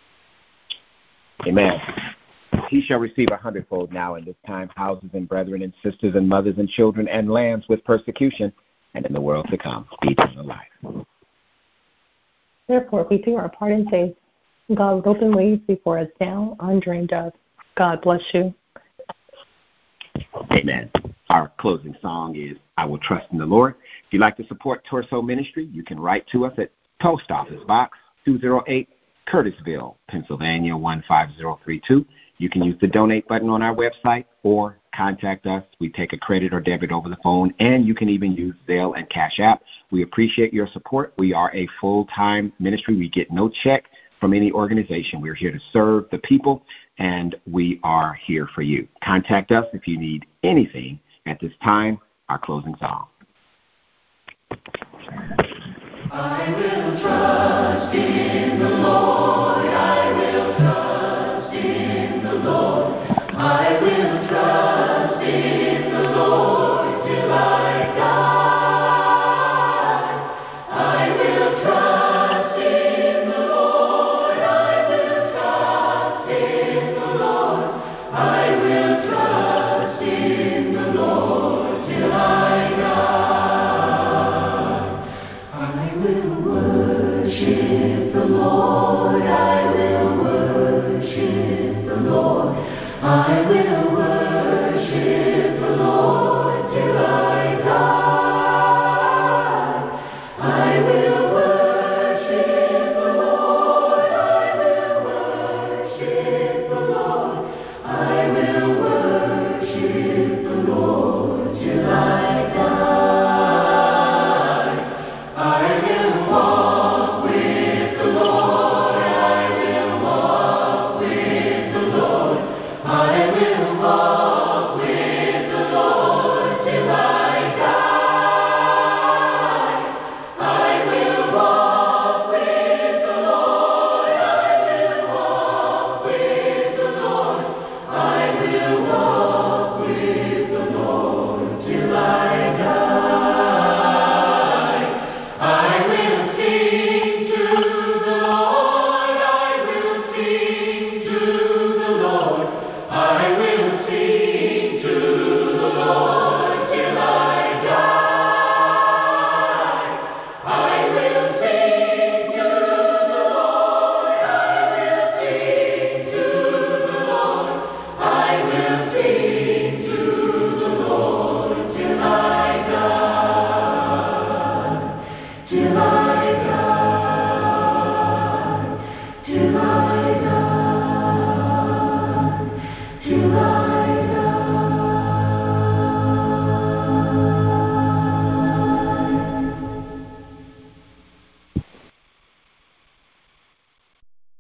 Amen. He shall receive 100-fold now in this time, houses and brethren and sisters and mothers and children and lands with persecution, and in the world to come, eternal life. Therefore, we do our part in faith. God will open ways before us now, undreamed of. God bless you. Amen. Our closing song is I Will Trust in the Lord. If you'd like to support Torso Ministry, you can write to us at Post Office Box 208, Curtisville, Pennsylvania 15032. You can use the donate button on our website or contact us. We take a credit or debit over the phone, and you can even use Zelle and Cash App. We appreciate your support. We are a full-time ministry. We get no check from any organization. We're here to serve the people, and we are here for you. Contact us if you need anything. At this time, our closing song. I will trust in